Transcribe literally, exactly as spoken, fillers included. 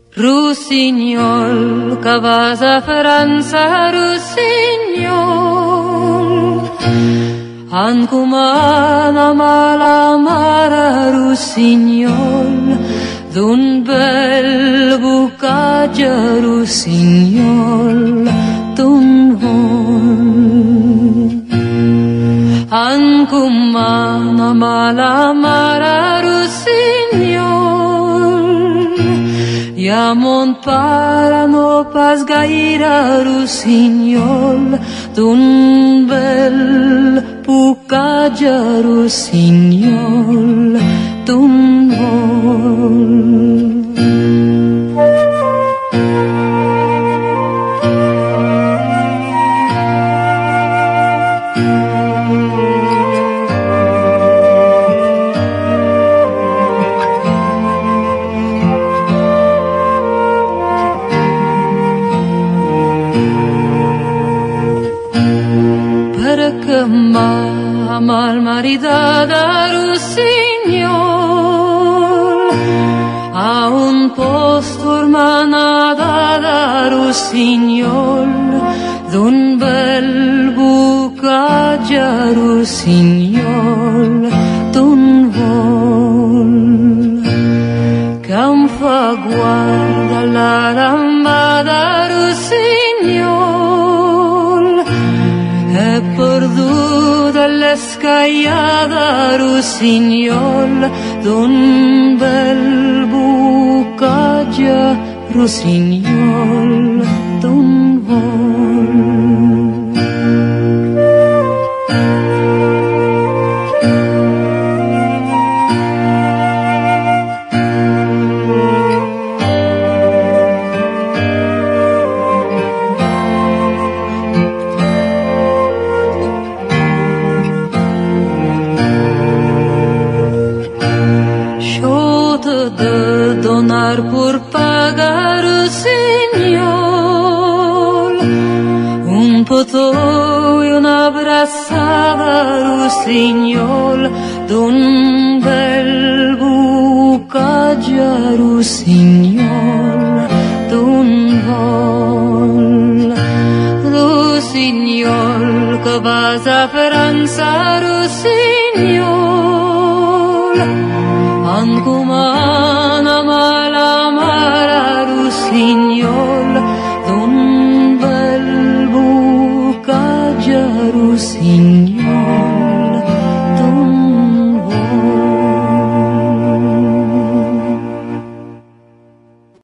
Rusignol, che vas a Franza, Rusignol. Ancumana mala mara, Rusignol, d'un bel bucaggia, Rusignol, d'un vol. Ancumana mala mara, Rusignol, ja mon parano pas gaire, Rusignol, d'un bel bucaggia, Rusignol, d'un vol. Mal maridada, Rusignol, a un posto manada, Rusignol, d'un bel bucaggia, Rusignol, d'un vol. Che un fa guarda la lambada, Rusignol, è perduta l'escagliata, Rusignol, d'un bel bucaggia, Rusignol, d'un vol. Donar pur pagar, Rusignol, un potò e un'abbracciata, Rusignol, d'un bel bucaggia, Rusignol, d'un vol. Rusignol, che vas a Franza, Rusignol,